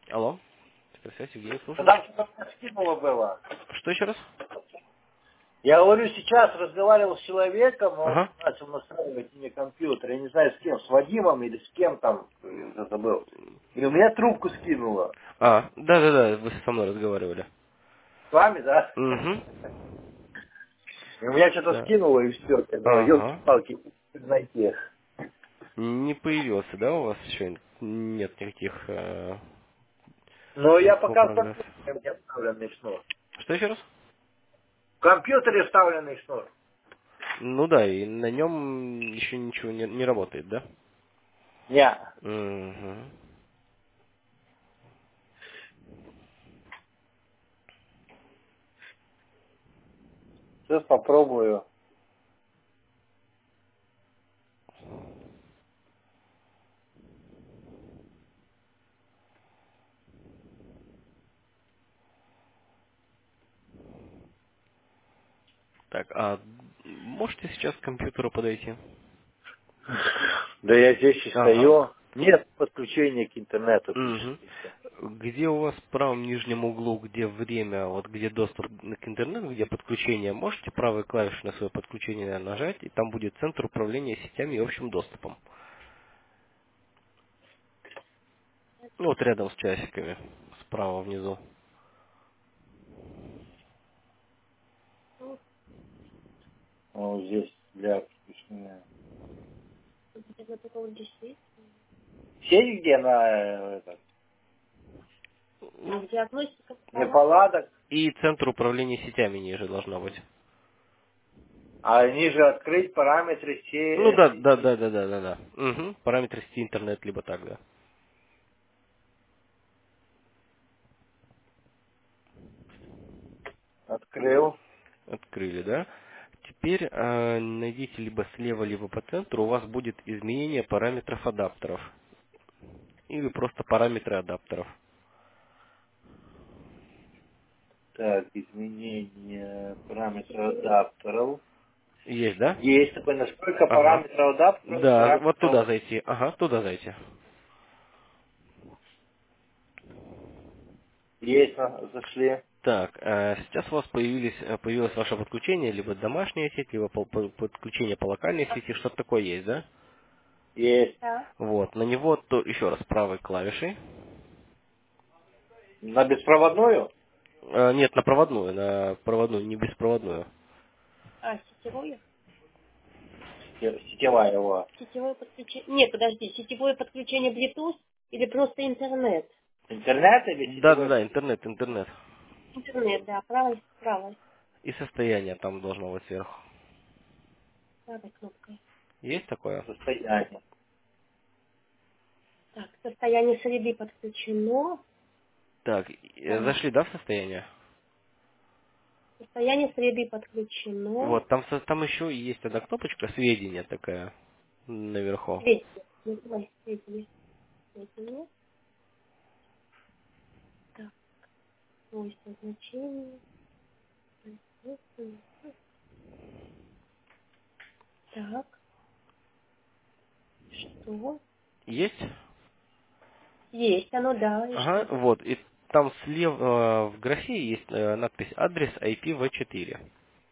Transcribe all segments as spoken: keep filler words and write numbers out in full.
Алло. Связь, Евгений, слушаю. Когда что-то скинуло было. Что еще раз? Я говорю, сейчас разговаривал с человеком, он Ага. начал настраивать мне компьютер. Я не знаю, с кем, с Вадимом или с кем там, я уже забыл. И у меня трубку скинуло. А, да-да-да, вы со мной разговаривали. С вами, да? Угу. И у меня что-то Да. скинуло, и все. Я думаю, Ага. елки-палки, найти. Не появился, да, у вас еще нет никаких э, Но я никакого пока в прогресса? компьютере у меня вставленный шнур. Что еще раз? В компьютере вставленный шнур. Ну да, и на нем еще ничего не, не работает, да? Не. Угу. Сейчас попробую. Так, а можете сейчас к компьютеру подойти? Да я здесь и Ага. стою. Нет подключения к интернету, пишет. Угу. Где у вас в правом нижнем углу, где время, вот где доступ к интернету, где подключение, можете правой клавишей на свое подключение нажать, и там будет центр управления сетями и общим доступом. Ну, вот рядом с часиками, справа внизу. Вот здесь для подключения. Сеть где на э, этот, Ну, неполадок, и центр управления сетями ниже должно быть. а ниже открыть параметры Ну се- да, да, сети. да, да, да, да, да. Угу. Параметры сети интернет, либо так, да. Открыл. Открыли, да? Теперь э, найдите либо слева, либо по центру, у вас будет изменение параметров адаптеров. Или просто параметры адаптеров. Так, изменение параметров адаптеров. Есть, да? Есть такой настройка Ага. параметров адаптеров, Да, вот туда параметров. зайти. Ага, туда зайти. Есть, а, зашли. Так, э, сейчас у вас появились, э, появилось ваше подключение, либо домашняя сеть, либо по- по- подключение по локальной сети, что-то такое есть, да? Есть. Вот, на него то еще раз правой клавишей. На беспроводную? Э, нет, на проводную, на проводную, не беспроводную. Сете- Сетевая его. Интернет или Да, да, сетевой да, подключение? интернет, интернет. И состояние там должно быть сверху. Есть такое? Состояние. Так, э, зашли, да, в состояние? Вот, там, со- там еще есть одна кнопочка, сведения такая, наверху. Есть? Ага, вот, и там слева э, в графе есть э, надпись адрес ай пи ви четыре.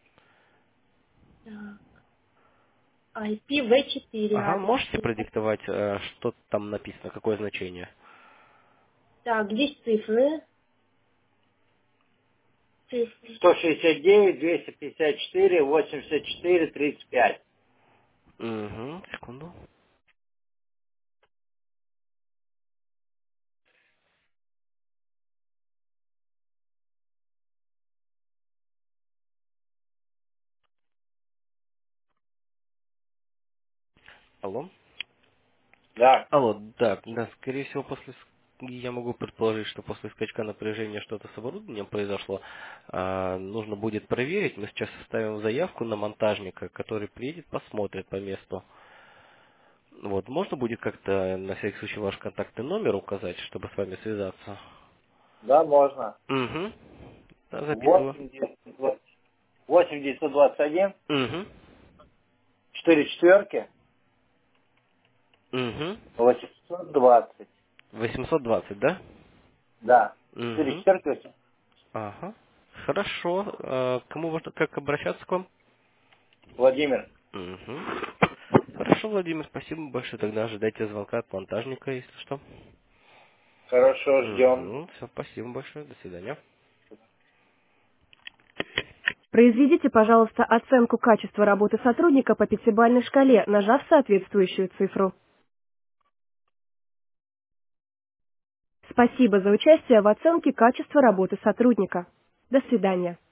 Ага, можете продиктовать, э, что там написано, какое значение? сто шестьдесят девять, двести пятьдесят четыре, восемьдесят четыре, тридцать пять. Угу, секунду. Алло? Да. Алло, да, да, скорее всего, после ск- я могу предположить, что после скачка напряжения что-то с оборудованием произошло. А, нужно будет проверить. Мы сейчас составим заявку на монтажника, который приедет, посмотрит по месту. Вот, можно будет как-то на всякий случай ваш контактный номер указать, чтобы с вами связаться? Да, можно. Угу. Да, записываю. восемь девятьсот двадцать восемь девятьсот двадцать один, Угу. четыре четверки, Угу. восемьсот двадцать. восемьсот двадцать, да? Да. Четыре Угу. четверки восемь. Ага. Хорошо. А, кому можно, как обращаться к вам? Владимир. Угу. Хорошо, Владимир, спасибо большое. Тогда ожидайте звонка от монтажника, если что. Хорошо, ждем. Угу. Все, спасибо большое. До свидания. Произведите, пожалуйста, оценку качества работы сотрудника по пятибалльной шкале, нажав соответствующую цифру. Спасибо за участие в оценке качества работы сотрудника. До свидания.